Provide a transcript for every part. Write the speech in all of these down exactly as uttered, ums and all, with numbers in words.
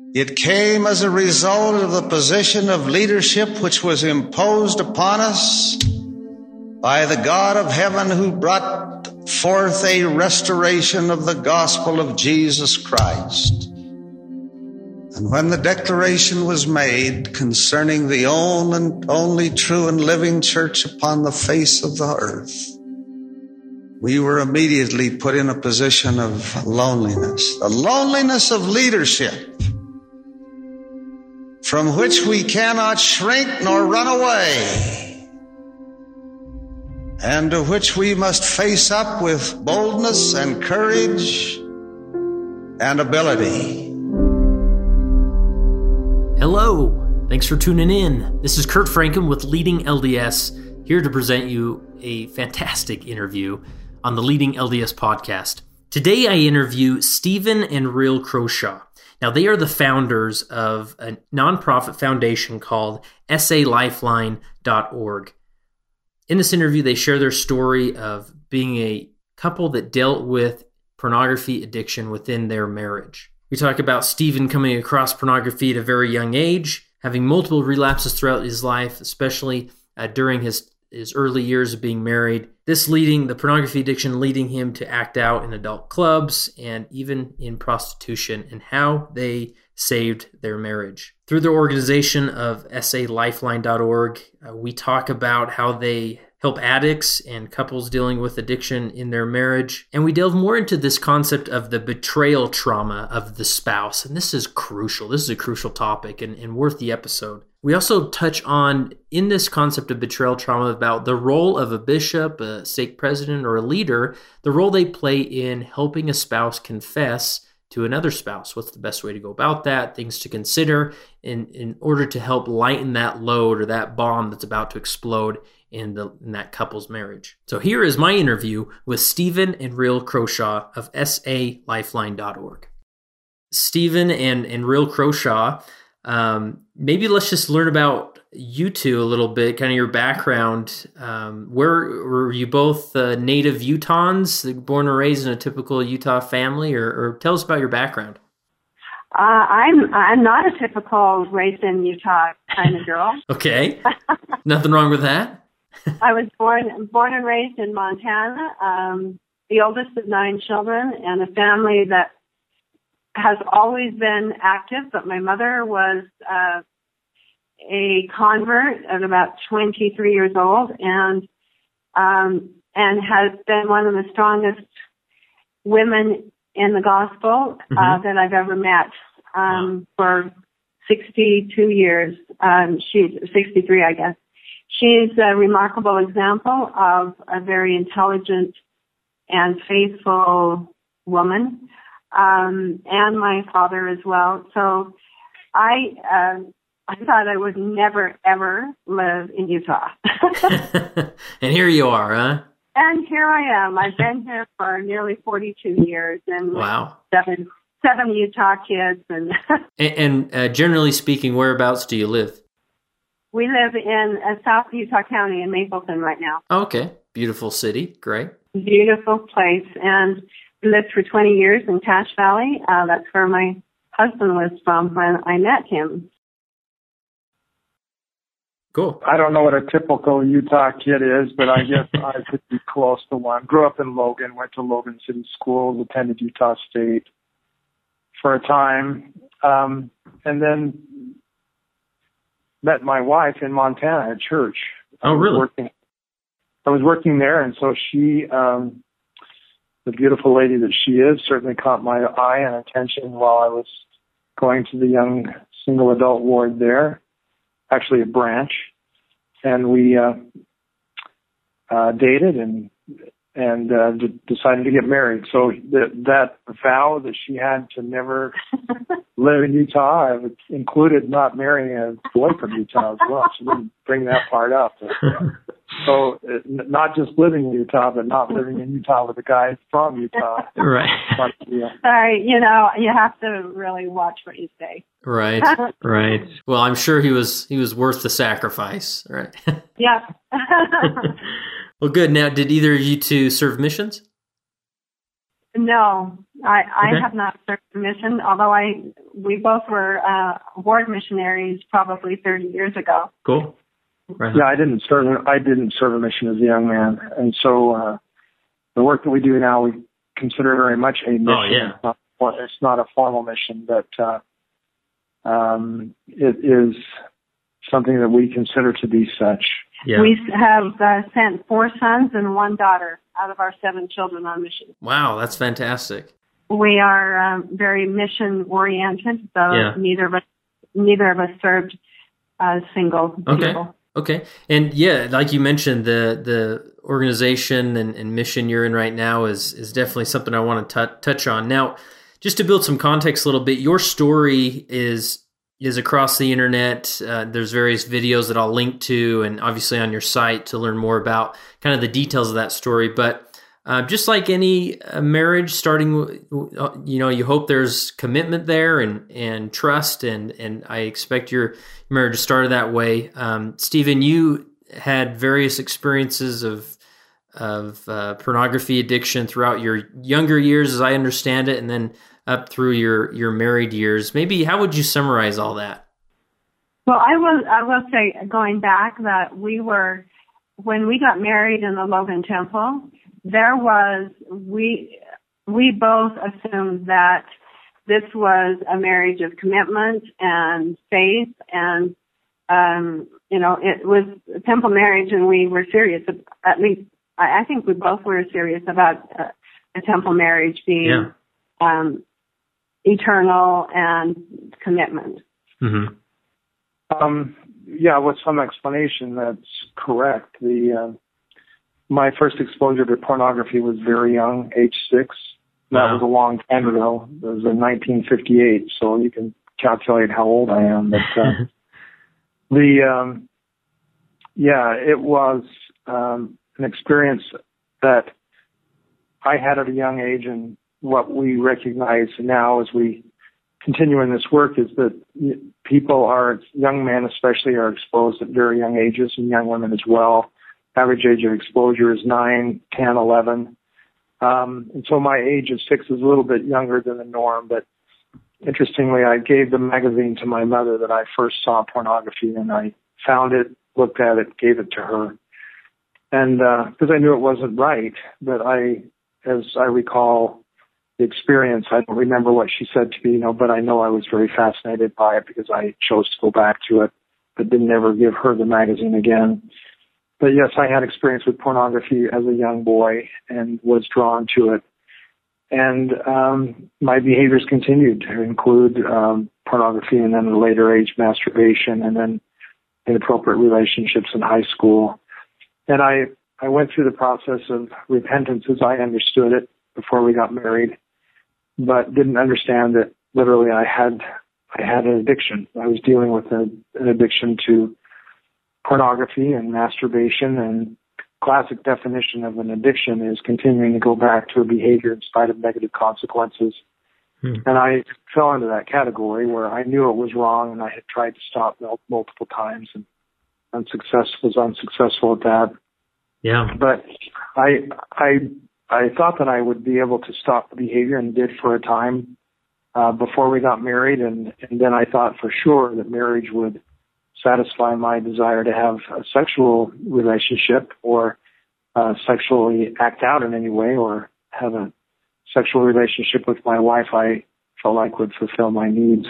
It came as a result of the position of leadership which was imposed upon us by the God of heaven, who brought forth a restoration of the gospel of Jesus Christ. And when the declaration was made concerning the only and only true and living church upon the face of the earth, we were immediately put in a position of loneliness, the loneliness of leadership, from which we cannot shrink nor run away, and to which we must face up with boldness and courage and ability. Hello, thanks for tuning in. This is Kurt Franken with Leading L D S, here to present you a fantastic interview on the Leading L D S podcast. Today I interview Stephen and Riel Croshaw. Now, they are the founders of a nonprofit foundation called S A lifeline dot org. In this interview, they share their story of being a couple that dealt with pornography addiction within their marriage. We talk about Stephen coming across pornography at a very young age, having multiple relapses throughout his life, especially uh, during his, his early years of being married. This leading, the pornography addiction leading him to act out in adult clubs and even in prostitution, and how they saved their marriage. Through their organization of S A lifeline dot org, uh, we talk about how they help addicts and couples dealing with addiction in their marriage. And we delve more into this concept of the betrayal trauma of the spouse. And this is crucial. This is a crucial topic and, and worth the episode. We also touch on, in this concept of betrayal trauma, about the role of a bishop, a stake president, or a leader, the role they play in helping a spouse confess to another spouse. What's the best way to go about that? Things to consider in, in order to help lighten that load or that bomb that's about to explode in, the, in that couple's marriage. So here is my interview with Stephen and Riel Croshaw of S A lifeline dot org. Stephen and, and Riel Croshaw, um, maybe let's just learn about you two a little bit, kind of your background. Um, where were you both uh, native Utahns, born and raised in a typical Utah family, or, or tell us about your background? Uh, I'm I'm not a typical raised in Utah kind of girl. Okay, nothing wrong with that. I was born born and raised in Montana, um, the oldest of nine children, and a family that has always been active. But my mother was uh, a convert at about twenty-three years old, and um, and has been one of the strongest women in the gospel uh, mm-hmm. that I've ever met um, wow. for sixty-two years. Um, she's sixty-three, I guess. She's a remarkable example of a very intelligent and faithful woman, um, and my father as well. So I uh, I thought I would never, ever live in Utah. And here you are, huh? And here I am. I've been here for nearly forty-two years, and wow. seven seven Utah kids. And and, and uh, generally speaking, whereabouts do you live? We live in uh, South Utah County in Mapleton right now. Okay, beautiful city, great. Beautiful place, and we lived for twenty years in Cache Valley. Uh, that's where my husband was from when I met him. Cool. I don't know what a typical Utah kid is, but I guess I could be close to one. Grew up in Logan, went to Logan City Schools, attended Utah State for a time, um, and then met my wife in Montana at church. Oh, really? I was working, I was working there, and so she, um, the beautiful lady that she is, certainly caught my eye and attention while I was going to the young single adult ward there. Actually a branch, and we uh, uh, dated and and uh, d- decided to get married. So th- that vow that she had to never live in Utah, I included not marrying a boy from Utah as well. She didn't bring that part up. So uh, not just living in Utah, but not living in Utah with a guy from Utah. Right. But, yeah. Sorry, you know, you have to really watch what you say. Right, right. Well, I'm sure he was he was worth the sacrifice, right? Yeah. Well, good. Now, did either of you two serve missions? No, I, I Okay. have not served a mission, although I we both were uh, ward missionaries probably thirty years ago. Cool. Right. Yeah, I didn't serve. I didn't serve a mission as a young man, and so uh, the work that we do now, we consider very much a mission. Oh, yeah. It's not, it's not a formal mission, but uh, um, it is something that we consider to be such. Yeah. We have uh, sent four sons and one daughter out of our seven children on mission. Wow, that's fantastic. We are um, very mission oriented, so Yeah. neither of us neither of us served uh, single Okay. people. Okay. And yeah, like you mentioned, the the organization and, and mission you're in right now is is definitely something I want to t- touch on. Now, just to build some context a little bit, your story is is across the internet. Uh, there's various videos that I'll link to, and obviously on your site to learn more about kind of the details of that story. But uh, just like any uh, marriage, starting, uh, you know, you hope there's commitment there and and trust, and and I expect your marriage started that way. Um, Stephen, you had various experiences of of uh, pornography addiction throughout your younger years, as I understand it, and then up through your, your married years. Maybe how would you summarize all that? Well, I will I will say, going back, that we were, when we got married in the Logan Temple, there was, we we both assumed that this was a marriage of commitment and faith, and um, you know, it was a temple marriage, and we were serious. At least I, I think we both were serious about uh, a temple marriage being Yeah. um, eternal and commitment. Mm-hmm. Um, yeah, with some explanation, that's correct. The uh, my first exposure to pornography was very young, age six. That Wow. was a long time ago. It was in nineteen fifty-eight, so you can calculate how old I am. But uh, the um, yeah, it was um, an experience that I had at a young age, and what we recognize now as we continue in this work is that people are, young men especially, are exposed at very young ages, and young women as well. Average age of exposure is nine, ten, eleven. Um, and so my age of six is a little bit younger than the norm, but interestingly, I gave the magazine to my mother that I first saw pornography, and I found it, looked at it, gave it to her. And, uh, because I knew it wasn't right, but I, as I recall the experience, I don't remember what she said to me, you know, but I know I was very fascinated by it because I chose to go back to it, but didn't ever give her the magazine again. But yes, I had experience with pornography as a young boy and was drawn to it. And um, my behaviors continued to include um, pornography, and then at a later age, masturbation, and then inappropriate relationships in high school. And I, I went through the process of repentance as I understood it before we got married, but didn't understand that literally I had I had an addiction. I was dealing with a, an addiction to pornography and masturbation, and classic definition of an addiction is continuing to go back to a behavior in spite of negative consequences. Hmm. And I fell into that category where I knew it was wrong, and I had tried to stop multiple times and unsuccessful, was unsuccessful at that. Yeah. But I I I thought that I would be able to stop the behavior, and did for a time uh, before we got married, and, and then I thought for sure that marriage would satisfy my desire to have a sexual relationship, or uh, sexually act out in any way, or have a sexual relationship with my wife I felt like would fulfill my needs.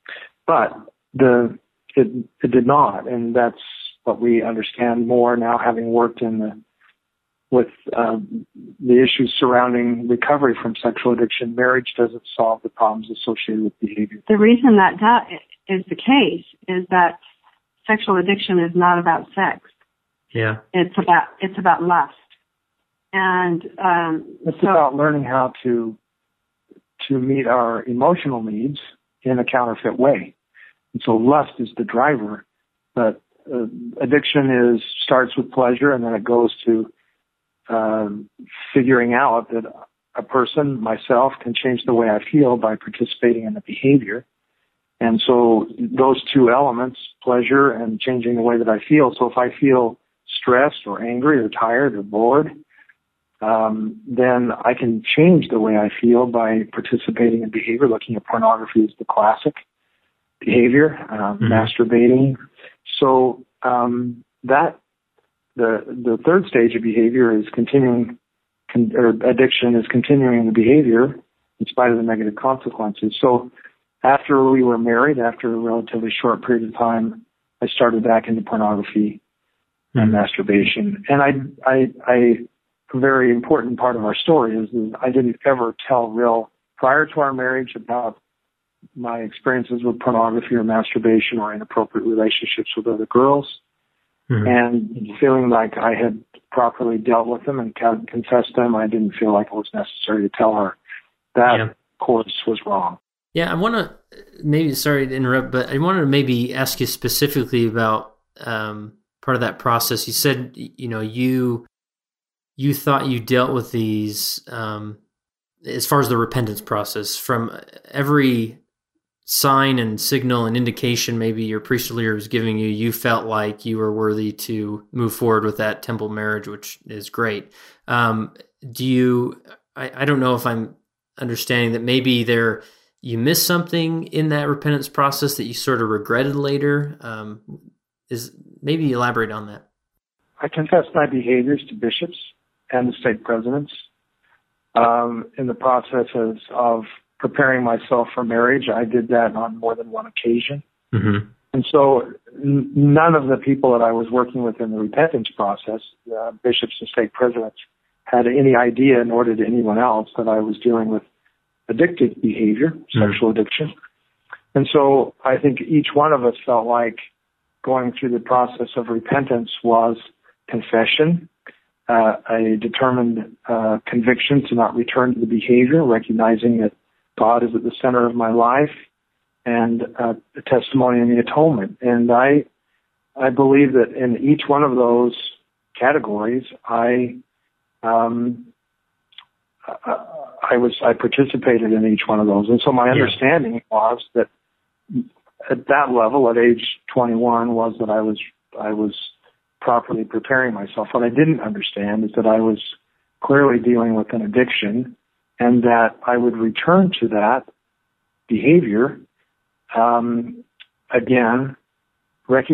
But the it, it did not, and that's what we understand more now, having worked in the with uh, the issues surrounding recovery from sexual addiction. Marriage doesn't solve the problems associated with behavior. The reason that that is the case is that sexual addiction is not about sex. Yeah. It's about it's about lust. And um, it's so, about learning how to to meet our emotional needs in a counterfeit way. And so lust is the driver, but uh, addiction is starts with pleasure, and then it goes to um, figuring out that a person, myself, can change the way I feel by participating in the behavior. And so those two elements, pleasure and changing the way that I feel. So if I feel stressed or angry or tired or bored, um, then I can change the way I feel by participating in behavior. Looking at pornography as the classic behavior, uh, mm-hmm. masturbating. So um, that the the third stage of behavior is continuing, con- or addiction is continuing the behavior in spite of the negative consequences. So after we were married, after a relatively short period of time, I started back into pornography mm-hmm. and masturbation. And I, I, I, a very important part of our story is that I didn't ever tell Rill prior to our marriage about my experiences with pornography or masturbation or inappropriate relationships with other girls. Mm-hmm. And feeling like I had properly dealt with them and confessed them, I didn't feel like it was necessary to tell her. That yeah. course was wrong. Yeah, I want to maybe, sorry to interrupt, but I wanted to maybe ask you specifically about um, part of that process. You said, you know, you you thought you dealt with these, um, as far as the repentance process, from every sign and signal and indication maybe your priesthood leader was giving you, you felt like you were worthy to move forward with that temple marriage, which is great. Um, do you, I, I don't know if I'm understanding that maybe there, you missed something in that repentance process that you sort of regretted later. Um, is maybe elaborate on that. I confessed my behaviors to bishops and the stake presidents um, in the processes of preparing myself for marriage. I did that on more than one occasion. Mm-hmm. And so n- none of the people that I was working with in the repentance process, uh, bishops and stake presidents, had any idea, nor did anyone else, that I was dealing with addictive behavior, mm-hmm. sexual addiction. And so I think each one of us felt like going through the process of repentance was confession, uh, a determined uh, conviction to not return to the behavior, recognizing that God is at the center of my life, and uh, a testimony in the atonement. And I, I believe that in each one of those categories, I, um, I, I was, I participated in each one of those. And so my understanding yeah. was that at that level, at age twenty-one, was that I was, I was properly preparing myself. What I didn't understand is that I was clearly dealing with an addiction, and that I would return to that behavior, um, again, rec-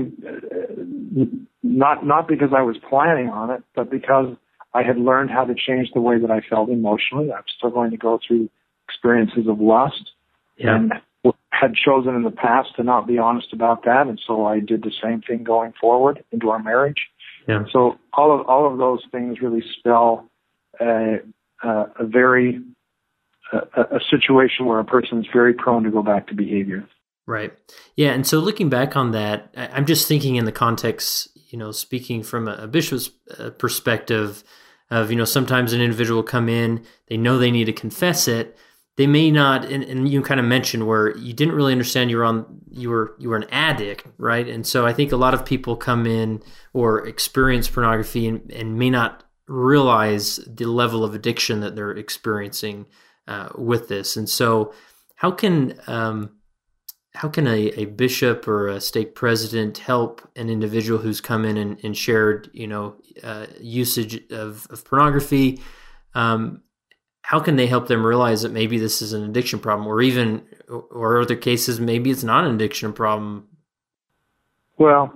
not not because I was planning on it, but because I had learned how to change the way that I felt emotionally. I'm still going to go through experiences of lust, yeah. and had chosen in the past to not be honest about that, and so I did the same thing going forward into our marriage. Yeah. So all of all of those things really spell a, a, a very A, a situation where a person is very prone to go back to behavior. Right. Yeah. And so looking back on that, I'm just thinking in the context, you know, speaking from a, a bishop's perspective of, you know, sometimes an individual will come in, they know they need to confess it. They may not, and, and you kind of mentioned where you didn't really understand you were on, you were, you were an addict, right? And so I think a lot of people come in or experience pornography and, and may not realize the level of addiction that they're experiencing Uh, with this. And so how can um, how can a, a bishop or a stake president help an individual who's come in and, and shared, you know, uh, usage of, of pornography? Um, how can they help them realize that maybe this is an addiction problem, or even, or other cases, maybe it's not an addiction problem? Well,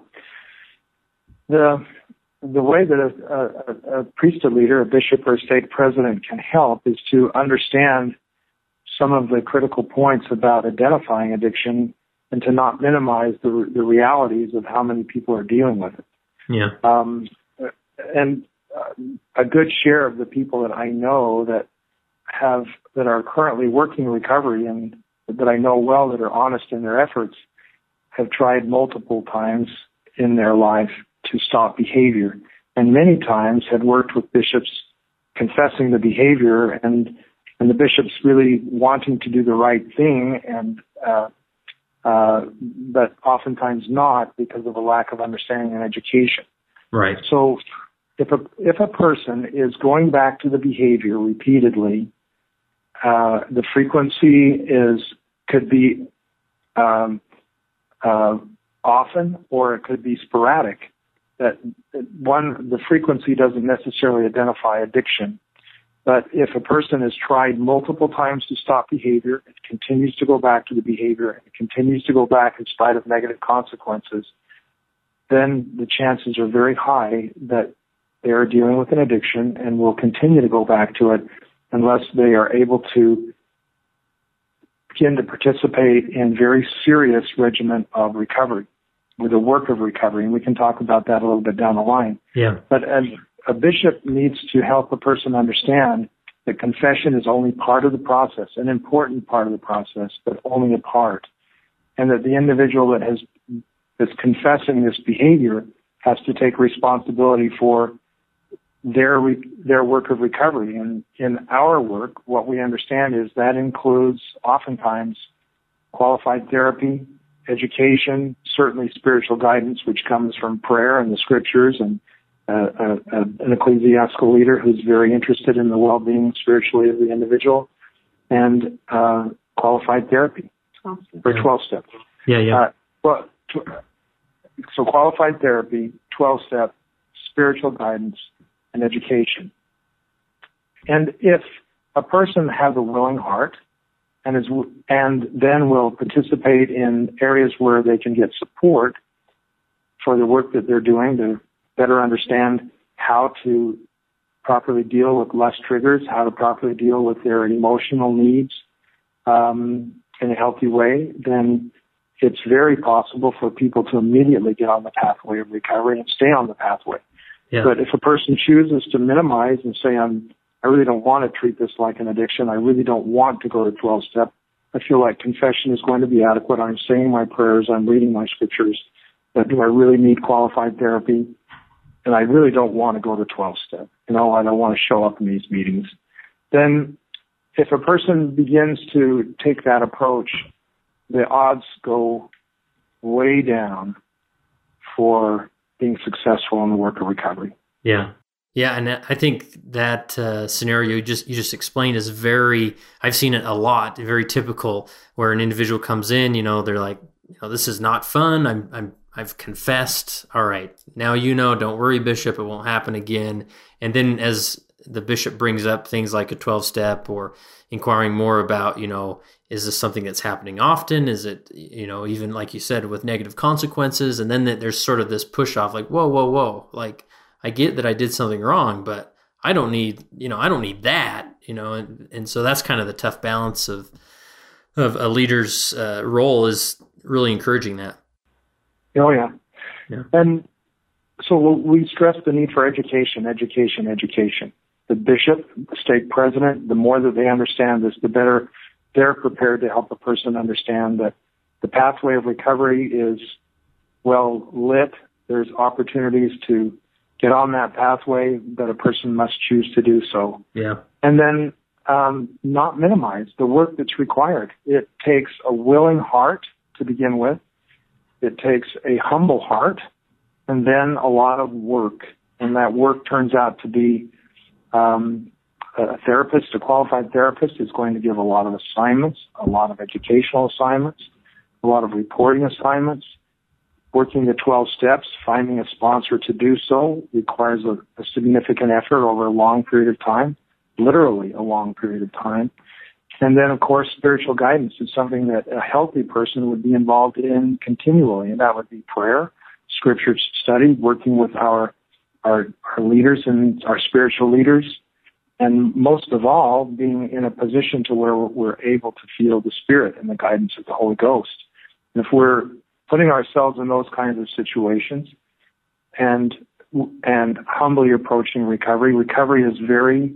the the way that a, a, a priesthood leader, a bishop or a stake president can help is to understand some of the critical points about identifying addiction and to not minimize the, the realities of how many people are dealing with it. Yeah. Um, and uh, a good share of the people that I know that have, that are currently working recovery and that I know well that are honest in their efforts have tried multiple times in their life to stop behavior, and many times had worked with bishops confessing the behavior and and the bishops really wanting to do the right thing, and uh, uh, but oftentimes not because of a lack of understanding and education. Right. So if a if a person is going back to the behavior repeatedly, uh, the frequency is could be um, uh, often, or it could be sporadic. That one, the frequency doesn't necessarily identify addiction. But if a person has tried multiple times to stop behavior, it continues to go back to the behavior, and it continues to go back in spite of negative consequences, then the chances are very high that they are dealing with an addiction and will continue to go back to it unless they are able to begin to participate in very serious regimen of recovery, with the work of recovery. And we can talk about that a little bit down the line. Yeah. But as a bishop needs to help a person understand that confession is only part of the process, an important part of the process, but only a part. And that the individual that has that's confessing this behavior has to take responsibility for their re- their work of recovery. And in our work, what we understand is that includes oftentimes qualified therapy, education, certainly spiritual guidance, which comes from prayer and the scriptures, and uh, uh, uh, an ecclesiastical leader who's very interested in the well-being spiritually of the individual, and uh, qualified therapy for twelve-step. Yeah, yeah. Uh, well, tw- so qualified therapy, twelve-step, spiritual guidance, and education. And if a person has a willing heart and is and then will participate in areas where they can get support for the work that they're doing to better understand how to properly deal with lust triggers, how to properly deal with their emotional needs um, in a healthy way, then it's very possible for people to immediately get on the pathway of recovery and stay on the pathway. Yeah. But if a person chooses to minimize and say, I'm, I really don't want to treat this like an addiction, I really don't want to go to twelve-step, I feel like confession is going to be adequate, I'm saying my prayers, I'm reading my scriptures, but do I really need qualified therapy? And I really don't want to go to twelve-step. You know, I don't want to show up in these meetings. Then if a person begins to take that approach, the odds go way down for being successful in the work of recovery. Yeah. Yeah, and I think that uh, scenario you just you just explained is very, I've seen it a lot, very typical, where an individual comes in, you know, they're like, you know, this is not fun, I'm I'm I've confessed, all right, now you know, don't worry, Bishop, it won't happen again. And then as the bishop brings up things like a twelve-step or inquiring more about, you know, is this something that's happening often? Is it, you know, even like you said, with negative consequences? And then there's sort of this push off like, whoa, whoa, whoa. Like, I get that I did something wrong, but I don't need, you know, I don't need that, you know. And, and so that's kind of the tough balance of, of a leader's uh, role, is really encouraging that. Oh, yeah. Yeah. And so we stress the need for education, education, education. The bishop, the stake president, the more that they understand this, the better they're prepared to help a person understand that the pathway of recovery is well lit. There's opportunities to get on that pathway, but a person must choose to do so. Yeah. And then um, not minimize the work that's required. It takes a willing heart to begin with. It takes a humble heart, and then a lot of work. And that work turns out to be um, a therapist, a qualified therapist, is going to give a lot of assignments, a lot of educational assignments, a lot of reporting assignments. Working the twelve steps, finding a sponsor to do so requires a, a significant effort over a long period of time, literally a long period of time. And then, of course, spiritual guidance is something that a healthy person would be involved in continually, and that would be prayer, scripture study, working with our our, our leaders and our spiritual leaders, and most of all, being in a position to where we're able to feel the Spirit and the guidance of the Holy Ghost. And if we're putting ourselves in those kinds of situations and and humbly approaching recovery, recovery is very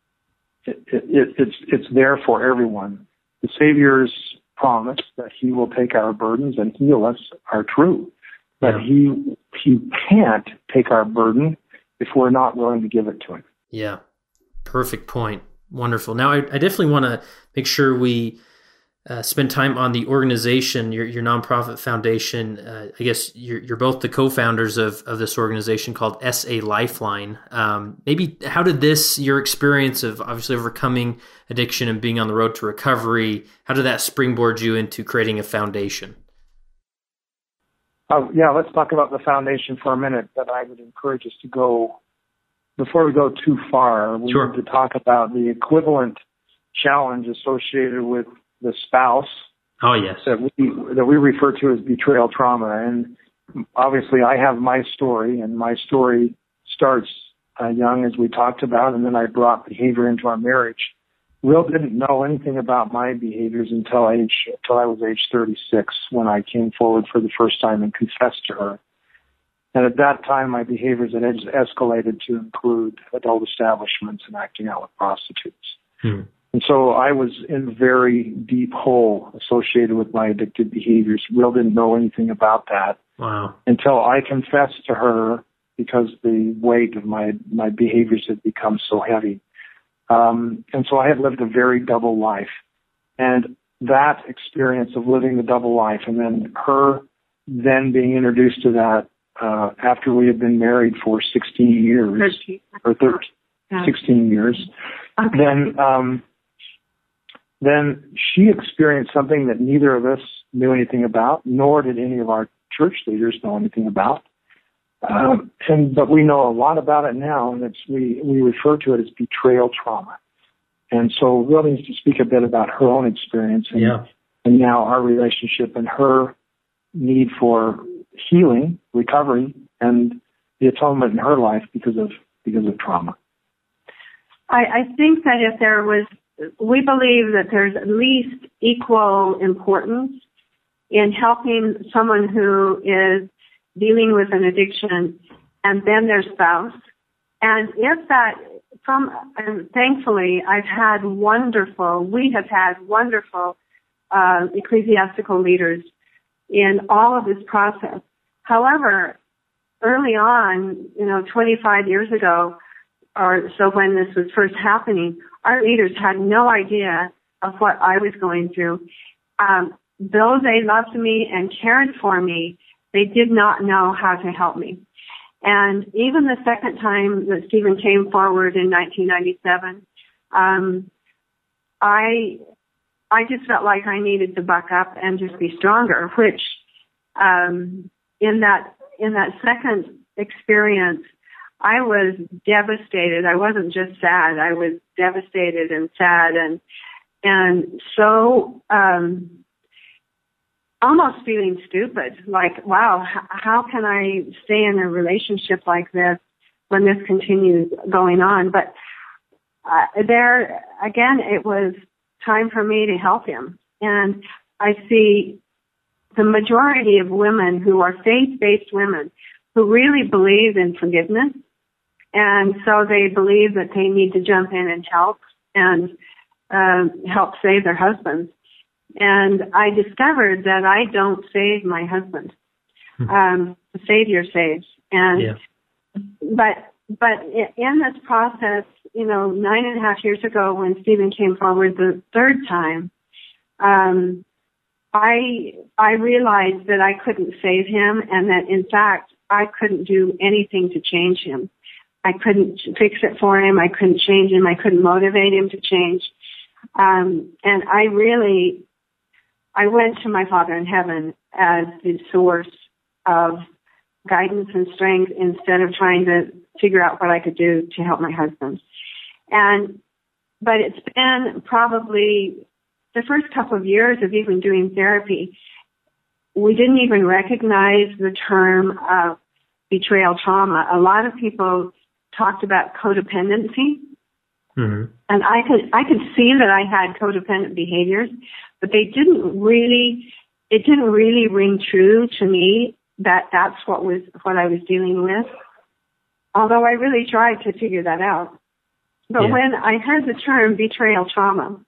It, it, it's it's there for everyone. The Savior's promise that He will take our burdens and heal us are true, but yeah. He He can't take our burden if we're not willing to give it to Him. Yeah, perfect point. Wonderful. Now, I, I definitely want to make sure we uh, spend time on the organization, your your nonprofit foundation. Uh, I guess you're, you're both the co-founders of, of this organization called S A Lifeline. Um, maybe how did this, your experience of obviously overcoming addiction and being on the road to recovery, how did that springboard you into creating a foundation? Uh, yeah, let's talk about the foundation for a minute, but I would encourage us to go before we go too far, we Sure. need to talk about the equivalent challenge associated with the spouse Oh, yes. that we that we refer to as betrayal trauma. And obviously, I have my story, and my story starts uh, young, as we talked about, and then I brought behavior into our marriage. Will didn't know anything about my behaviors until age until I was age thirty-six, when I came forward for the first time and confessed to her. And at that time, my behaviors had escalated to include adult establishments and acting out with prostitutes. Hmm. And so I was in a very deep hole associated with my addictive behaviors. Will didn't know anything about that Wow. until I confessed to her, because the weight of my, my behaviors had become so heavy. Um, and so I had lived a very double life. And that experience of living the double life, and then her then being introduced to that uh, after we had been married for sixteen years, thirteen. or thirteen, Yeah. sixteen years, Okay. then um, then she experienced something that neither of us knew anything about, nor did any of our church leaders know anything about. Um, and but we know a lot about it now, and it's we we refer to it as betrayal trauma. And so Will needs to speak a bit about her own experience, and, Yeah. and now our relationship and her need for healing, recovery, and the atonement in her life because of because of trauma. I, I think that if there was, we believe that there's at least equal importance in helping someone who is dealing with an addiction and then their spouse. And if that, from, and thankfully, I've had wonderful, we have had wonderful uh, ecclesiastical leaders in all of this process. However, early on, you know, twenty-five years ago, or so when this was first happening, our leaders had no idea of what I was going through. Um, though they loved me and cared for me, they did not know how to help me. And even the second time that Stephen came forward in nineteen ninety-seven, um, I I just felt like I needed to buck up and just be stronger, which um, in that in that second experience, I was devastated. I wasn't just sad. I was devastated and sad and and so um, almost feeling stupid. Like, wow, h- how can I stay in a relationship like this when this continues going on? But uh, there, again, it was time for me to help him. And I see the majority of women who are faith-based women who really believe in forgiveness. And so they believe that they need to jump in and help and um, help save their husbands. And I discovered that I don't save my husband. Um, the Savior saves. And Yeah. but but in this process, you know, nine and a half years ago when Stephen came forward the third time, um, I I realized that I couldn't save him, and that in fact I couldn't do anything to change him. I couldn't fix it for him. I couldn't change him. I couldn't motivate him to change. Um, and I really, I went to my Father in heaven as the source of guidance and strength instead of trying to figure out what I could do to help my husband. And, but it's been probably the first couple of years of even doing therapy, we didn't even recognize the term of betrayal trauma. A lot of people talked about codependency. Mm-hmm. And I could, I could see that I had codependent behaviors, but they didn't really, it didn't really ring true to me that that's what was, what I was dealing with. Although I really tried to figure that out. But yeah. When I heard the term betrayal trauma,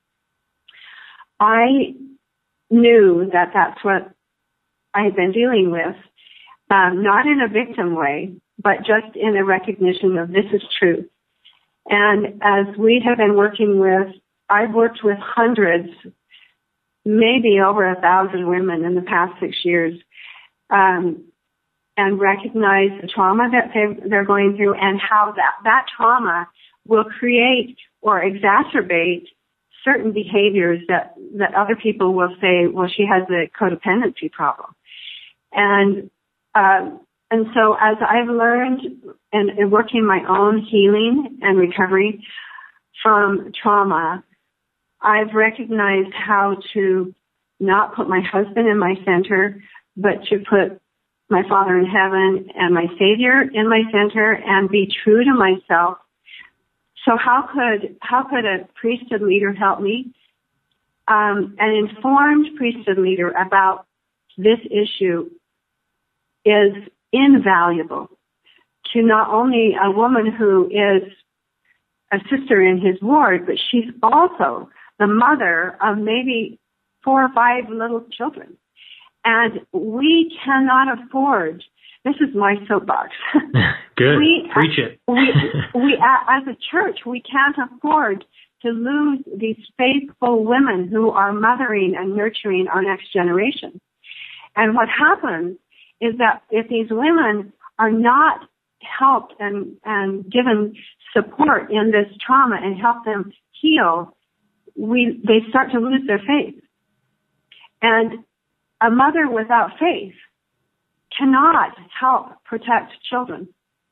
I knew that that's what I had been dealing with, um, not in a victim way, but just in a recognition of this is truth. And as we have been working with, I've worked with hundreds, maybe over a thousand women in the past six years, um, and recognize the trauma that they're, they're going through and how that, that trauma will create or exacerbate certain behaviors that, that other people will say, well, she has a codependency problem. And, um, and so as I've learned and, and working my own healing and recovery from trauma, I've recognized how to not put my husband in my center, but to put my Father in heaven and my Savior in my center and be true to myself. So how could how could a priesthood leader help me? Um, an informed priesthood leader about this issue is invaluable to not only a woman who is a sister in his ward, but she's also the mother of maybe four or five little children. And we cannot afford, this is my soapbox. Good. we, Preach it. we, we, as a church, we can't afford to lose these faithful women who are mothering and nurturing our next generation. And what happens is that if these women are not helped and, and given support in this trauma and help them heal, we they start to lose their faith. And a mother without faith cannot help protect children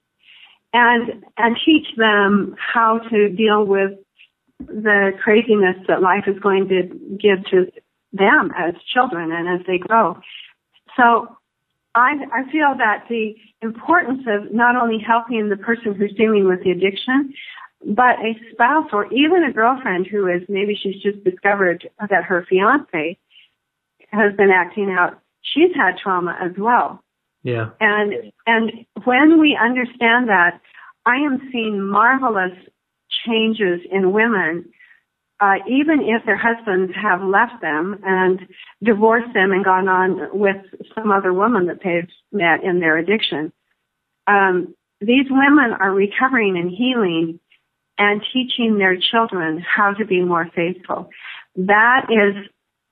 and and teach them how to deal with the craziness that life is going to give to them as children and as they grow. So I, I feel that the importance of not only helping the person who's dealing with the addiction, but a spouse or even a girlfriend who is, maybe she's just discovered that her fiance has been acting out. She's had trauma as well. Yeah. And, and when we understand that, I am seeing marvelous changes in women, uh, even if their husbands have left them and divorced them and gone on with some other woman that they've met in their addiction. Um, these women are recovering and healing and teaching their children how to be more faithful. That is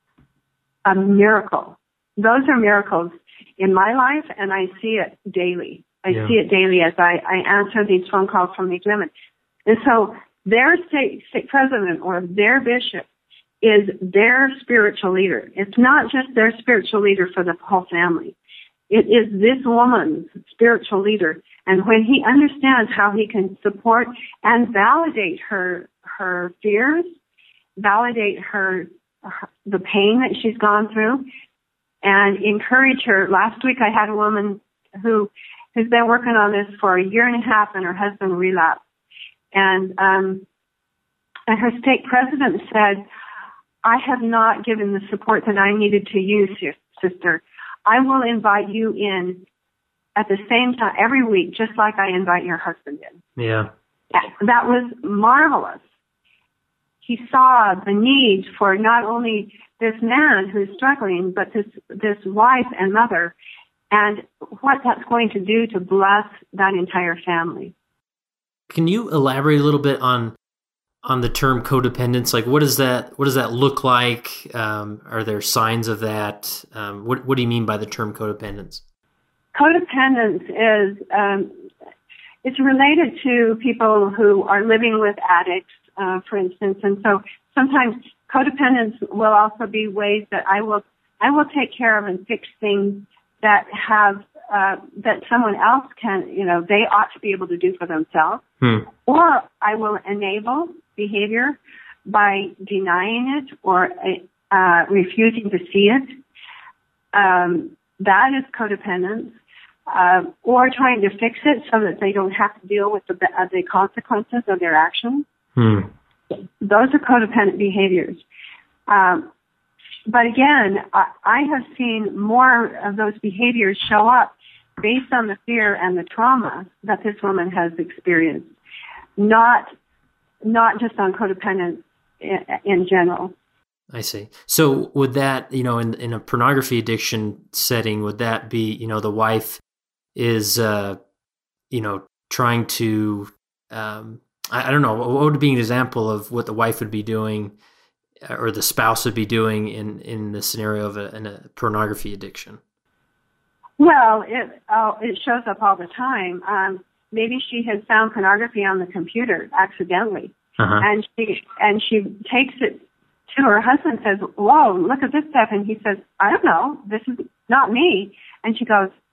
a miracle. Those are miracles in my life, and I see it daily. I yeah. see it daily as I, I answer these phone calls from these women. And so their state, state president or their bishop is their spiritual leader. It's not just their spiritual leader for the whole family. It is this woman's spiritual leader. And when he understands how he can support and validate her, her fears, validate her, her, the pain that she's gone through, and encourage her. Last week I had a woman who has been working on this for a year and a half, and her husband relapsed. And, um, and her stake president said, I have not given the support that I needed to you, sister. I will invite you in at the same time every week, just like I invite your husband in. Yeah. That was marvelous. He saw the need for not only this man who's struggling, but this, this wife and mother, and what that's going to do to bless that entire family. Can you elaborate a little bit on on the term codependence? Like, what does that what does that look like? Um, are there signs of that? Um, what what do you mean by the term codependence? Codependence is um, it's related to people who are living with addicts, uh, for instance, and so sometimes codependence will also be ways that I will I will take care of and fix things that have uh, that someone else can, you know, they ought to be able to do for themselves. Hmm. Or I will enable behavior by denying it or uh, refusing to see it. Um, that is codependence. Uh, or trying to fix it so that they don't have to deal with the, uh, the consequences of their actions. Hmm. Those are codependent behaviors. Um, but again, I, I have seen more of those behaviors show up based on the fear and the trauma that this woman has experienced, not not just on codependence in, in general. I see. So would that, you know, in in a pornography addiction setting, would that be, you know, the wife is, uh, you know, trying to, um, I, I don't know, what would be an example of what the wife would be doing or the spouse would be doing in, in the scenario of a, in a pornography addiction? Well, it uh, it shows up all the time. Um, maybe she has found pornography on the computer accidentally, uh-huh. and she and she takes it to her husband and says, "Whoa, look at this stuff," and he says, "I don't know, this is not me," and she goes,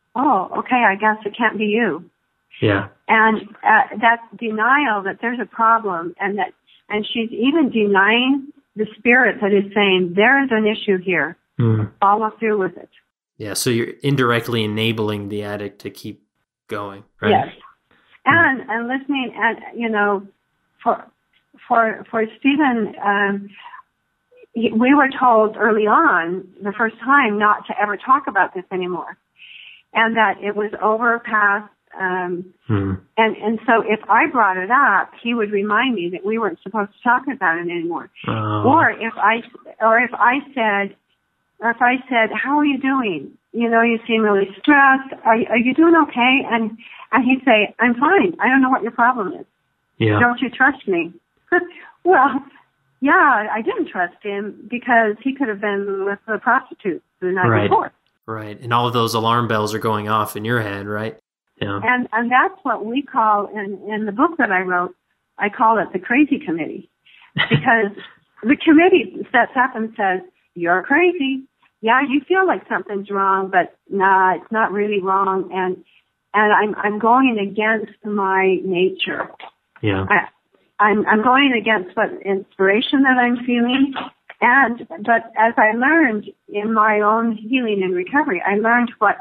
oh, okay, I guess it can't be you. Yeah. And uh, that's denial that there's a problem, and that, and she's even denying the spirit that is saying there is an issue here. Mm. Follow through with it. Yeah, so you're indirectly enabling the addict to keep going, right? Yes. And and listening, and you know, for for for Stephen, um, he, we were told early on the first time not to ever talk about this anymore, and that it was over past. Um, hmm. And and so if I brought it up, he would remind me that we weren't supposed to talk about it anymore. Oh. Or if I or if I said, or if I said, "How are you doing? You know, you seem really stressed. Are are you doing okay?" And and he'd say, "I'm fine. I don't know what your problem is. Yeah. Don't you trust me?" Well, yeah, I didn't trust him because he could have been with the prostitute the night right. before. Right. And all of those alarm bells are going off in your head, right? Yeah. And and that's what we call, in, in the book that I wrote, I call it the crazy committee. Because the committee sets up and says, you're crazy. Yeah, you feel like something's wrong, but nah, it's not really wrong. And and I'm I'm going against my nature. Yeah. I, I'm I'm going against what inspiration that I'm feeling. And but as I learned in my own healing and recovery, I learned what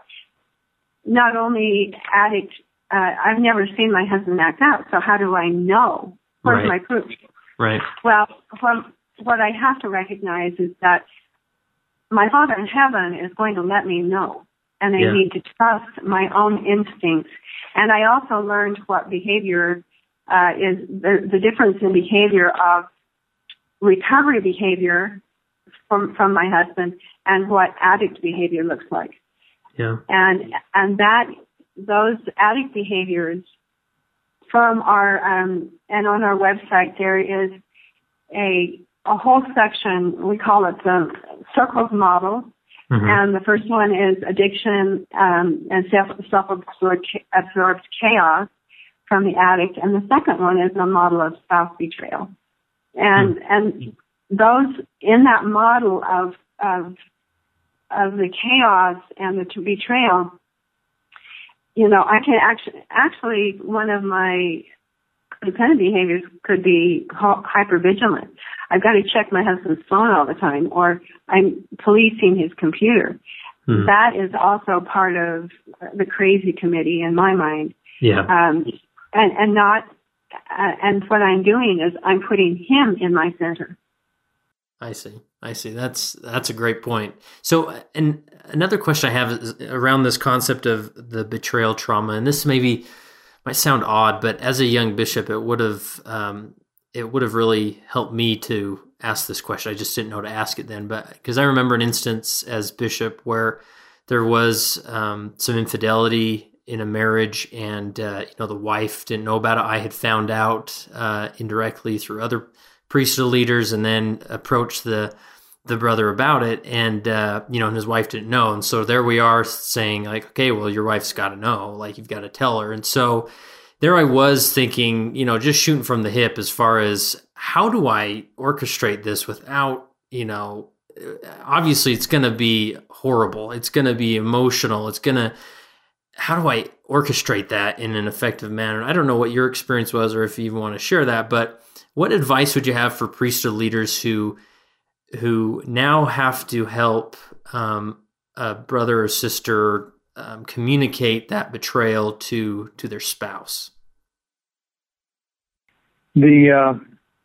not only addict, uh, I've never seen my husband act out, so how do I know? Where's right. my proof? Right. Well, what, what I have to recognize is that my Father in heaven is going to let me know, and I yeah. need to trust my own instincts. And I also learned what behavior uh, is, the, the difference in behavior of recovery behavior from, from my husband and what addict behavior looks like. Yeah. And and that those addict behaviors from our um, and on our website there is a a whole section, we call it the circles model, mm-hmm. and the first one is addiction um, and self self absorbed absorbed chaos from the addict, and the second one is a model of spouse betrayal, and mm-hmm. and those in that model of of of the chaos and the betrayal, you know, I can actually, actually one of my codependent behaviors could be hypervigilant. I've got to check my husband's phone all the time, or I'm policing his computer. Hmm. That is also part of the crazy committee in my mind. Yeah. Um, and, and not, uh, and what I'm doing is I'm putting him in my center. I see. I see. That's that's a great point. So, and another question I have is around this concept of the betrayal trauma, and this maybe might sound odd, but as a young bishop, it would have um, it would have really helped me to ask this question. I just didn't know to ask it then, but because I remember an instance as bishop where there was um, some infidelity in a marriage, and uh, you know the wife didn't know about it. I had found out uh, indirectly through other priesthood leaders, and then approached the the brother about it, and uh, you know, and his wife didn't know, and so there we are saying like, okay, well, your wife's got to know, like you've got to tell her, and so there I was thinking, you know, just shooting from the hip as far as how do I orchestrate this without, you know, obviously it's going to be horrible, it's going to be emotional, it's going to, how do I orchestrate that in an effective manner? I don't know what your experience was, or if you even want to share that, but what advice would you have for priesthood leaders who who now have to help um, a brother or sister um, communicate that betrayal to to their spouse? The uh,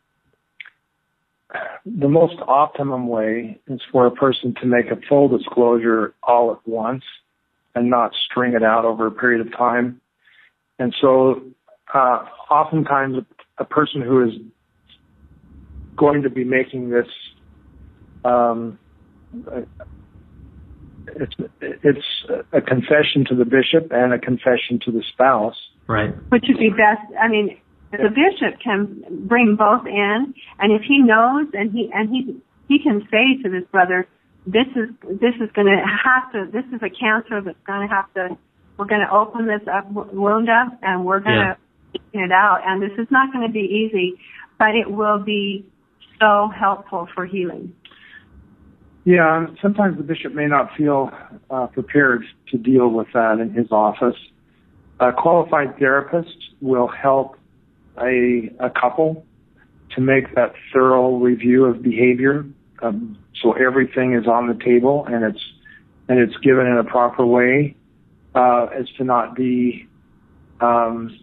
the most optimum way is for a person to make a full disclosure all at once and not string it out over a period of time. And so uh, oftentimes a person who is going to be making this, um, it's it's a confession to the bishop and a confession to the spouse. Right. Which would be best. I mean, the bishop can bring both in, and if he knows, and he and he he can say to this brother, "This is this is going to have to. This is a cancer that's going to have to. We're going to open this up, wound up, and we're going to yeah. it out. And this is not going to be easy, but it will be so helpful for healing." Yeah, sometimes the bishop may not feel uh, prepared to deal with that in his office. A qualified therapist will help a, a couple to make that thorough review of behavior, um, so everything is on the table and it's and it's given in a proper way, uh, as to not be um,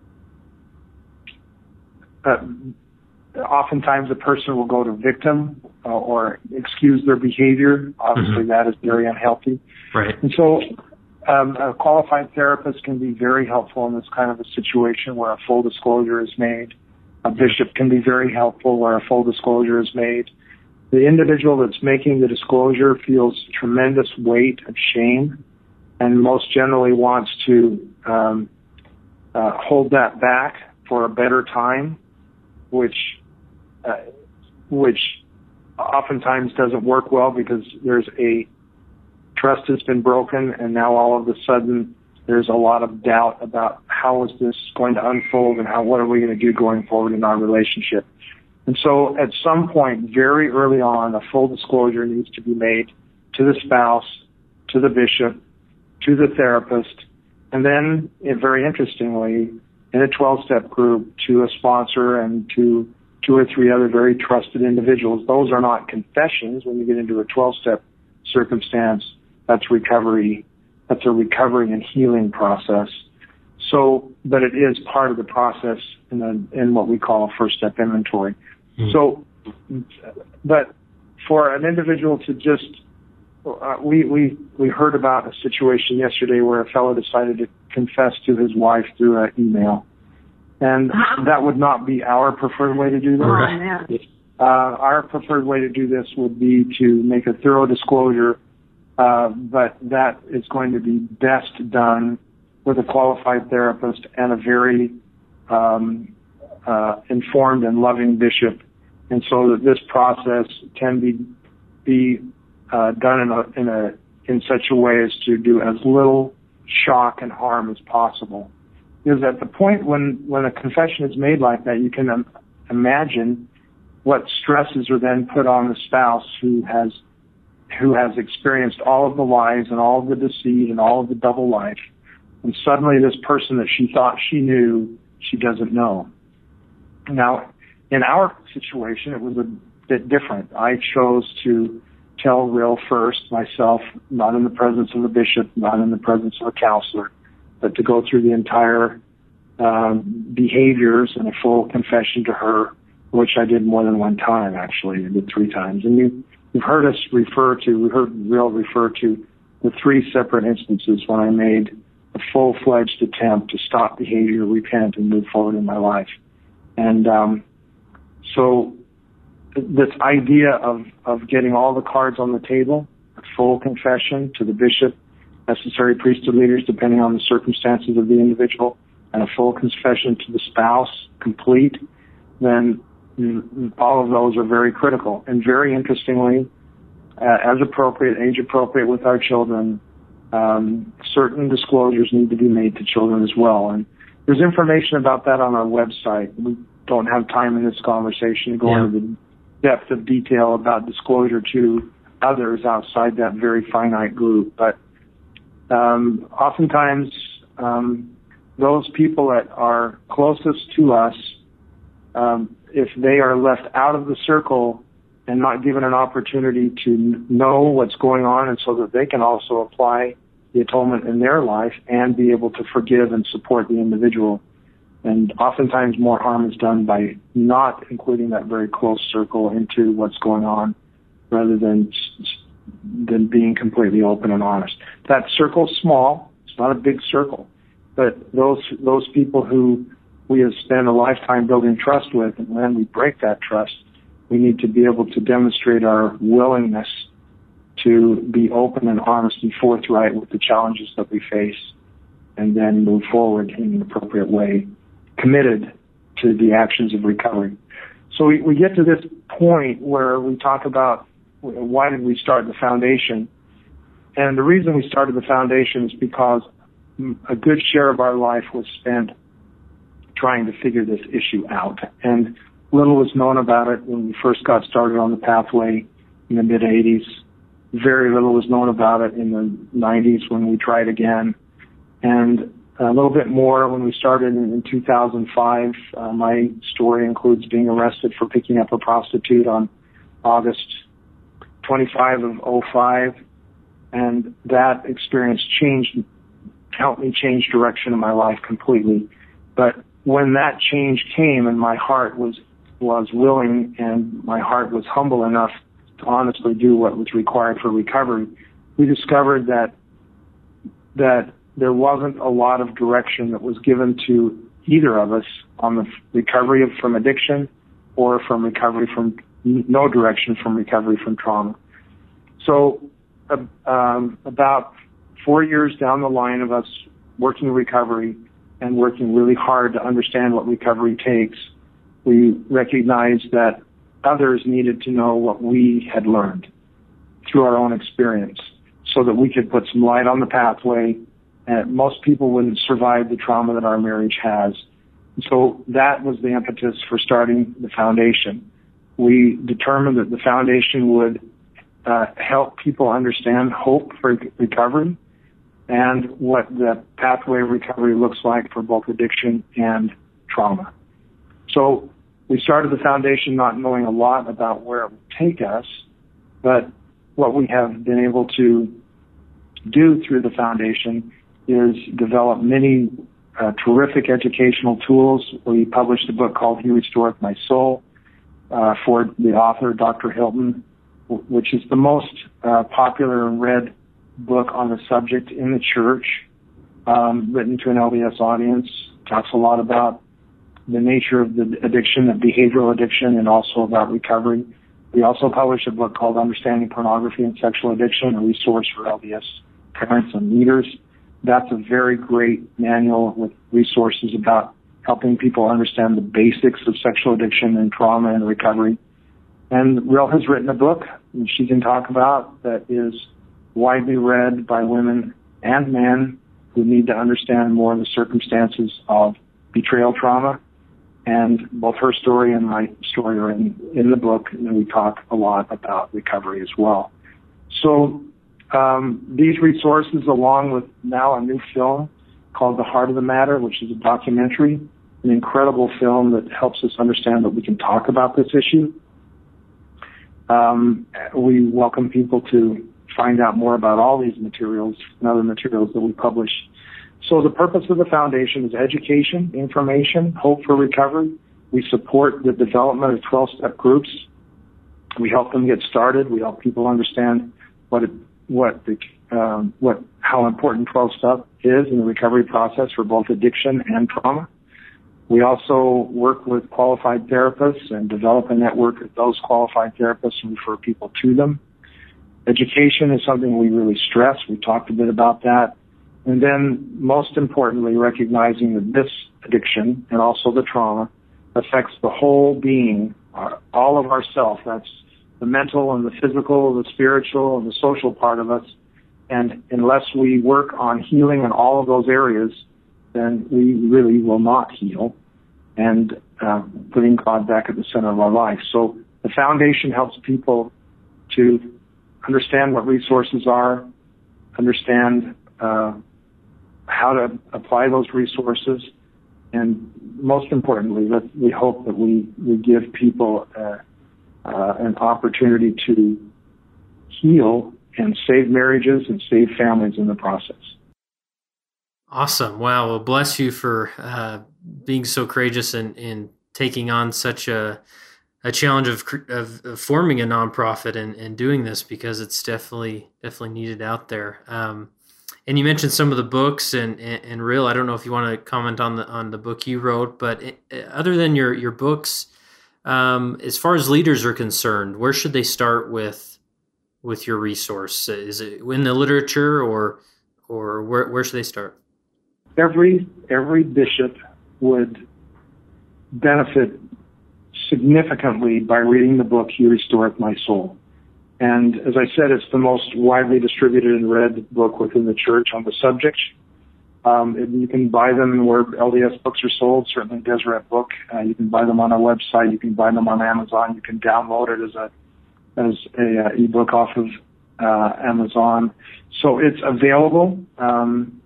uh, oftentimes a person will go to victim uh, or excuse their behavior. Obviously, mm-hmm. that is very unhealthy. Right. And so um, a qualified therapist can be very helpful in this kind of a situation where a full disclosure is made. A bishop can be very helpful where a full disclosure is made. The individual that's making the disclosure feels tremendous weight of shame and most generally wants to um, uh, hold that back for a better time, which uh, which oftentimes doesn't work well because there's a trust has been broken and now all of a sudden there's a lot of doubt about how is this going to unfold and how what are we going to do going forward in our relationship. And so at some point very early on, a full disclosure needs to be made to the spouse, to the bishop, to the therapist, and then, very interestingly, in a twelve-step group, to a sponsor and to two or three other very trusted individuals. Those are not confessions when you get into a twelve-step circumstance. That's recovery. That's a recovery and healing process. So, but it is part of the process in, a, in what we call a first-step inventory. Mm-hmm. So, but for an individual to just, uh, we, we, we heard about a situation yesterday where a fellow decided to confess to his wife through an email. And that would not be our preferred way to do this. Right. Uh, our preferred way to do this would be to make a thorough disclosure, uh, but that is going to be best done with a qualified therapist and a very um, uh, informed and loving bishop, and so that this process can be be uh, done in a, in a in such a way as to do as little shock and harm as possible. Because at the point when when a confession is made like that, you can um, imagine what stresses are then put on the spouse who has who has experienced all of the lies and all of the deceit and all of the double life. And suddenly this person that she thought she knew, she doesn't know. Now, in our situation, it was a bit different. I chose to tell Real first myself, not in the presence of a bishop, not in the presence of a counselor, but to go through the entire um, behaviors and a full confession to her, which I did more than one time, actually. I did three times. And you, you've heard us refer to, we heard Real refer to the three separate instances when I made a full-fledged attempt to stop behavior, repent, and move forward in my life. And um, so this idea of, of getting all the cards on the table, a full confession to the bishop, necessary priesthood leaders, depending on the circumstances of the individual, and a full confession to the spouse, complete, then all of those are very critical. And very interestingly, uh, as appropriate, age appropriate with our children, Um, certain disclosures need to be made to children as well. And there's information about that on our website. We don't have time in this conversation to go yeah. into the depth of detail about disclosure to others outside that very finite group. But um, oftentimes, um, those people that are closest to us, um, if they are left out of the circle and not given an opportunity to know what's going on, and so that they can also apply the atonement in their life and be able to forgive and support the individual. And oftentimes more harm is done by not including that very close circle into what's going on rather than than being completely open and honest. That circle's small. It's not a big circle. But those those people who we have spent a lifetime building trust with, and when we break that trust, we need to be able to demonstrate our willingness to be open and honest and forthright with the challenges that we face, and then move forward in an appropriate way, committed to the actions of recovery. So we, we get to this point where we talk about why did we start the foundation. And the reason we started the foundation is because a good share of our life was spent trying to figure this issue out. And little was known about it when we first got started on the pathway in the mid-eighties. very little was known about it in the nineties when we tried again. And a little bit more when we started in, in two thousand five. Uh, my story includes being arrested for picking up a prostitute on August twenty-fifth of oh five. And that experience changed, helped me change direction in my life completely. But when that change came and my heart was, was willing and my heart was humble enough to honestly do what was required for recovery, we discovered that, that there wasn't a lot of direction that was given to either of us on the recovery of, from addiction or from recovery from, no direction from recovery from trauma. So uh, um, about four years down the line of us working recovery and working really hard to understand what recovery takes, we recognized that others needed to know what we had learned through our own experience so that we could put some light on the pathway. And most people wouldn't survive the trauma that our marriage has. So that was the impetus for starting the foundation. We determined that the foundation would uh, help people understand hope for recovery and what the pathway of recovery looks like for both addiction and trauma. So we started the foundation not knowing a lot about where it would take us, but what we have been able to do through the foundation is develop many uh, terrific educational tools. We published a book called He Restoreth My Soul uh, for the author, Doctor Hilton, w- which is the most uh, popular and read book on the subject in the church, um, written to an L D S audience. Talks a lot about the nature of the addiction, the behavioral addiction, and also about recovery. We also published a book called Understanding Pornography and Sexual Addiction, a resource for L D S parents and leaders. That's a very great manual with resources about helping people understand the basics of sexual addiction and trauma and recovery. And Rill has written a book, and she can talk about, that is widely read by women and men who need to understand more of the circumstances of betrayal trauma. And both her story and my story are in, in the book, and we talk a lot about recovery as well. So um, these resources, along with now a new film called The Heart of the Matter, which is a documentary, an incredible film that helps us understand that we can talk about this issue. Um, we welcome people to find out more about all these materials and other materials that we publish. So the purpose of the foundation is education, information, hope for recovery. We support the development of twelve-step groups. We help them get started. We help people understand what it, what the, um, what how important twelve-step is in the recovery process for both addiction and trauma. We also work with qualified therapists and develop a network of those qualified therapists and refer people to them. Education is something we really stress. We talked a bit about that. And then, most importantly, recognizing that this addiction and also the trauma affects the whole being, all of ourself. That's the mental and the physical, the spiritual and the social part of us. And unless we work on healing in all of those areas, then we really will not heal and uh, putting God back at the center of our life. So the foundation helps people to understand what resources are, understand uh, how to apply those resources, and most importantly, that we hope that we, we give people uh, uh, an opportunity to heal and save marriages and save families in the process. Awesome. Wow. Well, bless you for uh, being so courageous and, and taking on such a a challenge of, of, of forming a nonprofit and, and doing this, because it's definitely definitely needed out there. Um, and you mentioned some of the books and, and, and Rill, I don't know if you want to comment on the on the book you wrote, but it, other than your your books, um, as far as leaders are concerned, where should they start with with your resource? Is it in the literature, or or where where should they start? Every every bishop would benefit significantly by reading the book He Restoreth My Soul. And as I said, it's the most widely distributed and read book within the church on the subject. Um, you can buy them where L D S books are sold, certainly Deseret Book. Uh, you can buy them on our website. You can buy them on Amazon. You can download it as a as a uh, ebook off of uh, Amazon. So it's available. Um,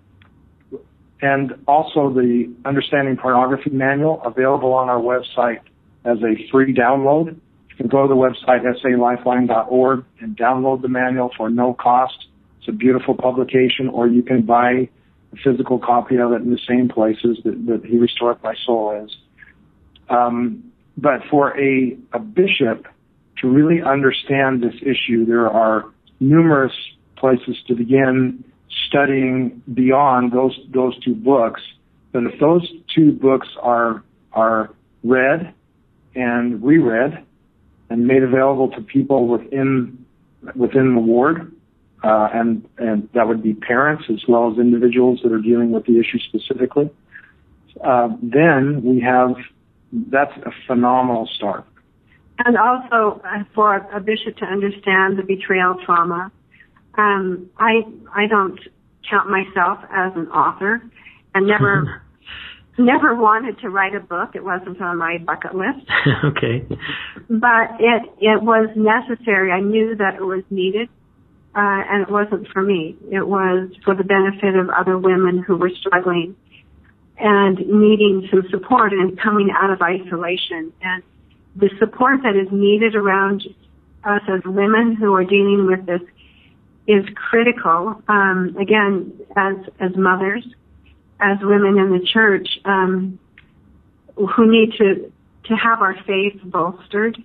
and also the Understanding Pornography Manual, available on our website as a free download. You can go to the website, s a lifeline dot org, and download the manual for no cost. It's a beautiful publication, or you can buy a physical copy of it in the same places that, that He Restored My Soul is. Um, but for a, a bishop to really understand this issue, there are numerous places to begin studying beyond those those two books. But if those two books are are read and reread and made available to people within within the ward, uh, and and that would be parents as well as individuals that are dealing with the issue specifically, uh, then we have that's a phenomenal start. And also uh, for a bishop to understand the betrayal trauma. Um, I I don't count myself as an author, and never never wanted to write a book. It wasn't on my bucket list. Okay. But it it was necessary. I knew that it was needed, uh, and it wasn't for me. It was for the benefit of other women who were struggling and needing some support and coming out of isolation. And the support that is needed around us as women who are dealing with this is critical. Um, again, as as mothers, as women in the church, um, who need to to have our faith bolstered,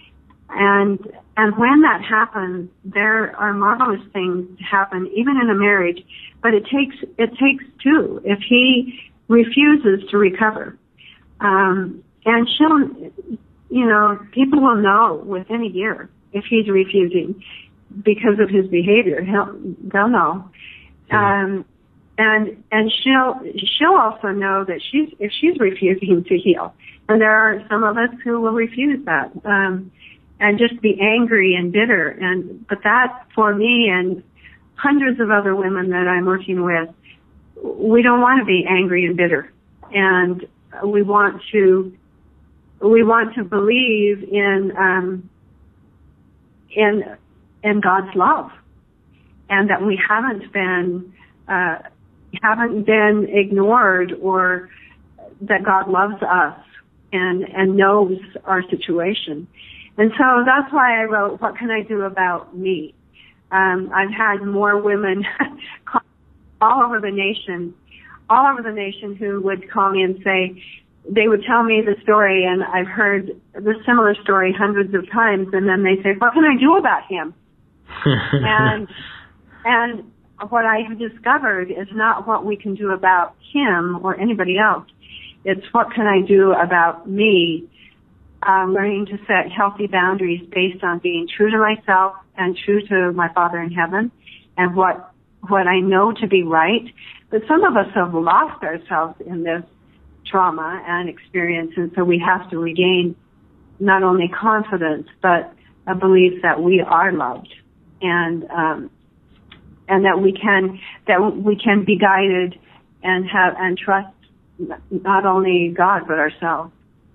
and and when that happens, there are marvelous things happen, even in a marriage. But it takes it takes two. If he refuses to recover, um, and she'll, you know, people will know within a year if he's refusing. Because of his behavior, he'll, they'll know, um, and and she'll she'll also know that she's if she's refusing to heal, and there are some of us who will refuse that, um, and just be angry and bitter, and but that for me and hundreds of other women that I'm working with, we don't want to be angry and bitter, and we want to we want to believe in um, in in God's love, and that we haven't been uh, haven't been ignored, or that God loves us and and knows our situation. And so that's why I wrote, "What can I do about me?" Um, I've had more women all over the nation, all over the nation who would call me and say, they would tell me the story, and I've heard the similar story hundreds of times, and then they say, "What can I do about him?" and and what I have discovered is not what we can do about him or anybody else. It's what can I do about me, um, learning to set healthy boundaries based on being true to myself and true to my Father in heaven, and what what I know to be right. But some of us have lost ourselves in this trauma and experience, and so we have to regain not only confidence but a belief that we are loved, and um, and that we can that we can be guided and have and trust not only God but ourselves.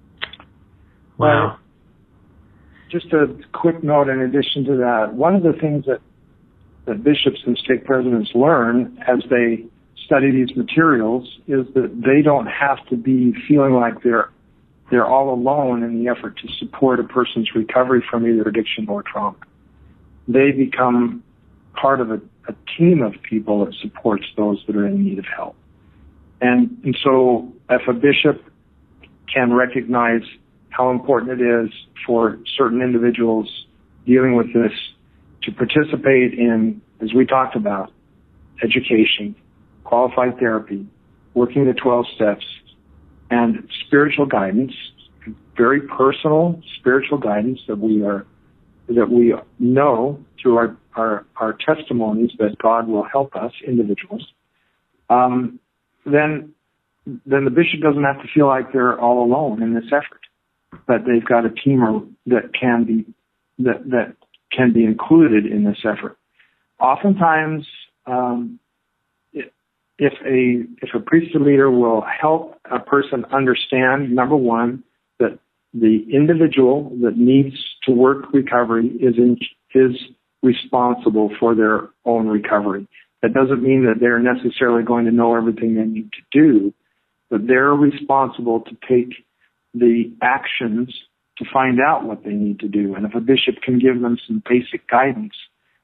Wow. Just a quick note in addition to that, one of the things that that bishops and stake presidents learn as they study these materials is that they don't have to be feeling like they're they're all alone in the effort to support a person's recovery from either addiction or trauma. They become part of a, a team of people that supports those that are in need of help. And, and so if a bishop can recognize how important it is for certain individuals dealing with this to participate in, as we talked about, education, qualified therapy, working the twelve steps, and spiritual guidance, very personal spiritual guidance that we are that we know through our, our, our testimonies that God will help us, individuals, um, then then the bishop doesn't have to feel like they're all alone in this effort, but they've got a team that can be that that can be included in this effort. Oftentimes, um, if a if a priesthood leader will help a person understand, number one, that the individual that needs to work recovery is in is responsible for their own recovery. That doesn't mean that they're necessarily going to know everything they need to do, but they're responsible to take the actions to find out what they need to do. And if a bishop can give them some basic guidance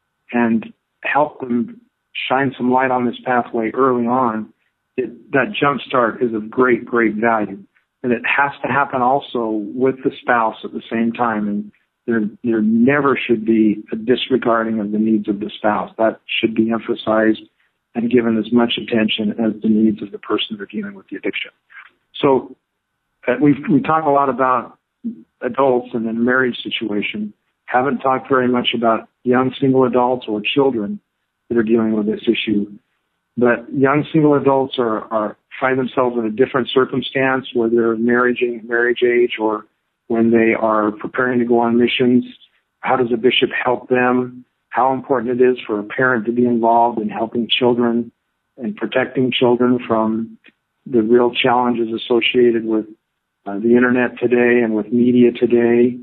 and help them shine some light on this pathway early on, it, that jumpstart is of great, great value. And it has to happen also with the spouse at the same time. And there, there never should be a disregarding of the needs of the spouse. That should be emphasized and given as much attention as the needs of the person they're dealing with the addiction. So uh, we we talk a lot about adults and then marriage situation. Haven't talked very much about young single adults or children that are dealing with this issue. But young single adults are, are find themselves in a different circumstance, whether they're marriage, marriage age or when they are preparing to go on missions. How does a bishop help them? How important it is for a parent to be involved in helping children and protecting children from the real challenges associated with uh, the internet today and with media today.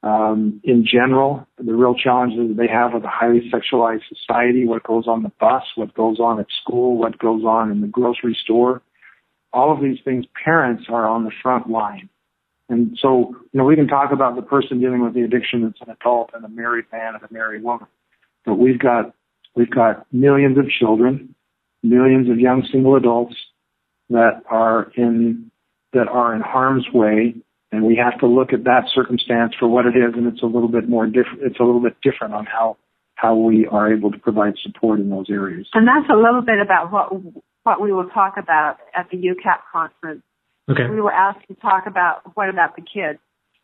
Um, in general, the real challenges they have with a highly sexualized society, what goes on the bus, what goes on at school, what goes on in the grocery store. All of these things, parents are on the front line. And so, you know, we can talk about the person dealing with the addiction that's an adult and a married man and a married woman. But we've got, we've got millions of children, millions of young single adults that are in, that are in harm's way. And we have to look at that circumstance for what it is, and it's a little bit more different. It's a little bit different on how how we are able to provide support in those areas. And that's a little bit about what what we will talk about at the U C A P conference. Okay. We were asked to talk about what about the kids,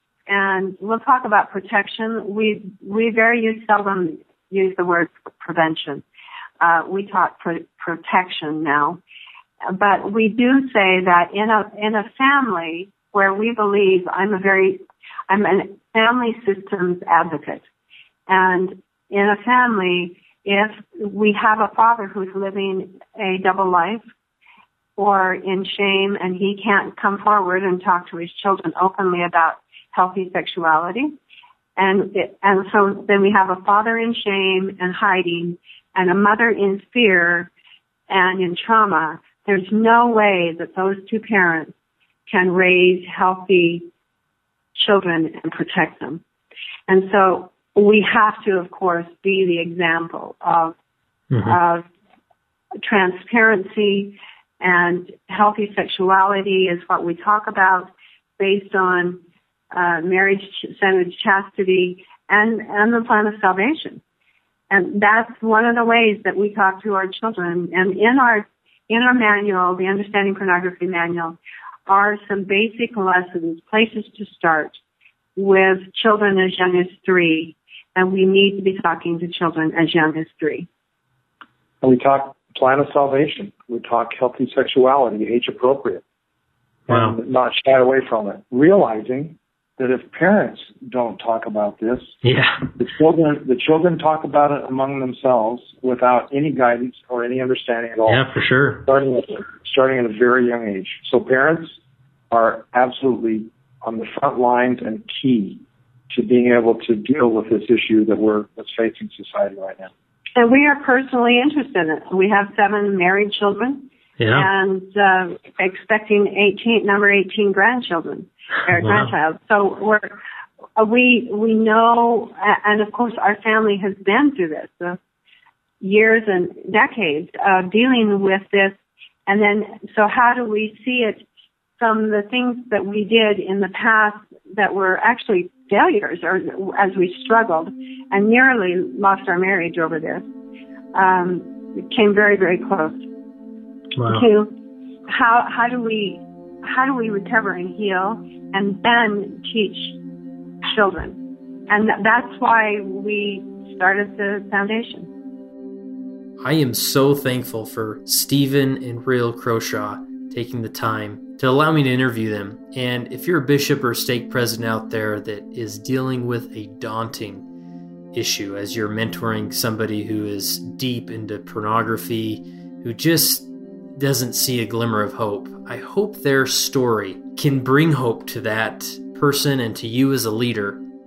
and we'll talk about protection. We we very seldom use the word prevention. Uh, we talk pro- protection now, but we do say that in a in a family where we believe, I'm a very, I'm a family systems advocate. And in a family, if we have a father who's living a double life or in shame and he can't come forward and talk to his children openly about healthy sexuality, and it, and so then we have a father in shame and hiding and a mother in fear and in trauma, there's no way that those two parents can raise healthy children and protect them. And so we have to, of course, be the example of, mm-hmm. of transparency, and healthy sexuality is what we talk about based on uh, marriage-centered chastity and, and the plan of salvation. And that's one of the ways that we talk to our children. And in our in our manual, the Understanding Pornography Manual, are some basic lessons, places to start with children as young as three, and we need to be talking to children as young as three. And we talk plan of salvation. We talk healthy sexuality, age appropriate, wow. and not shy away from it. Realizing that if parents don't talk about this, yeah. the children the children talk about it among themselves without any guidance or any understanding at all. Yeah, for sure. Starting at, starting at a very young age. So parents are absolutely on the front lines and key to being able to deal with this issue that we're that's facing society right now. And we are personally interested in it. We have seven married children, yeah. and uh, expecting eighteen number eighteen grandchildren. Our wow. grandchild. So we're, uh, we, we know, uh, and of course our family has been through this, uh, years and decades of dealing with this. And then, so how do we see it from the things that we did in the past that were actually failures, or as we struggled and nearly lost our marriage over this? Um, it came very, very close. Wow. To how, how do we, how do we recover and heal and then teach children? And that's why we started the foundation. I am so thankful for Stephen and Rael Croshaw taking the time to allow me to interview them. And if you're a bishop or stake president out there that is dealing with a daunting issue as you're mentoring somebody who is deep into pornography, who just doesn't see a glimmer of hope, I hope their story can bring hope to that person and to you as a leader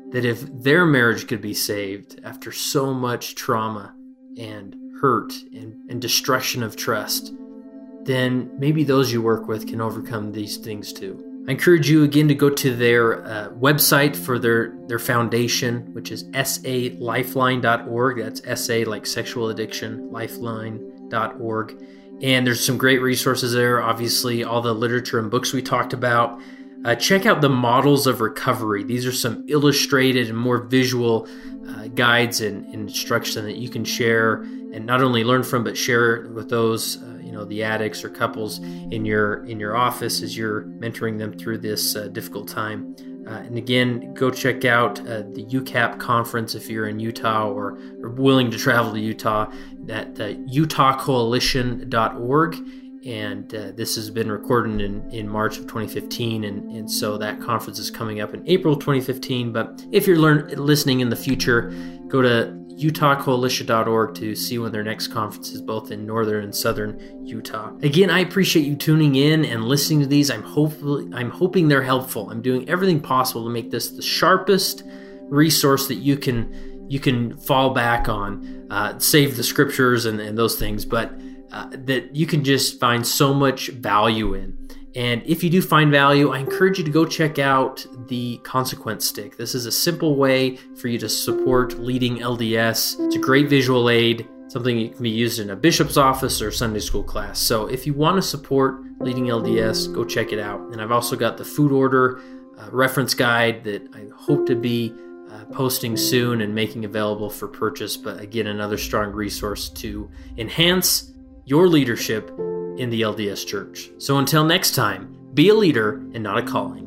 that if their marriage could be saved after so much trauma and hurt and, and destruction of trust, then maybe those you work with can overcome these things too. I encourage you again to go to their uh, website for their, their foundation, which is S A lifeline dot org. That's S A like sexual addiction, lifeline dot org. And there's some great resources there. Obviously, all the literature and books we talked about. Uh, check out the Models of Recovery. These are some illustrated and more visual uh, guides and, and instruction that you can share and not only learn from, but share with those, uh, you know, the addicts or couples in your in your office as you're mentoring them through this uh, difficult time. Uh, and again, go check out uh, the U CAP conference if you're in Utah or, or willing to travel to Utah, at uh, utah coalition dot org. And uh, this has been recorded in, in March of twenty fifteen, and, and so that conference is coming up in April twenty fifteen. But if you're learn, listening in the future, go to utah coalition dot org to see when their next conference is, both in northern and southern Utah. Again, I appreciate you tuning in and listening to these. I'm hopefully I'm hoping they're helpful. I'm doing everything possible to make this the sharpest resource that you can you can fall back on, uh, save the scriptures and, and those things, but uh, that you can just find so much value in. And if you do find value, I encourage you to go check out the Consequence Stick. This is a simple way for you to support Leading L D S. It's a great visual aid, something that can be used in a bishop's office or Sunday school class. So if you want to support Leading L D S, go check it out. And I've also got the food order uh, reference guide that I hope to be uh, posting soon and making available for purchase. But again, another strong resource to enhance your leadership in the L D S Church. So until next time, be a leader and not a calling.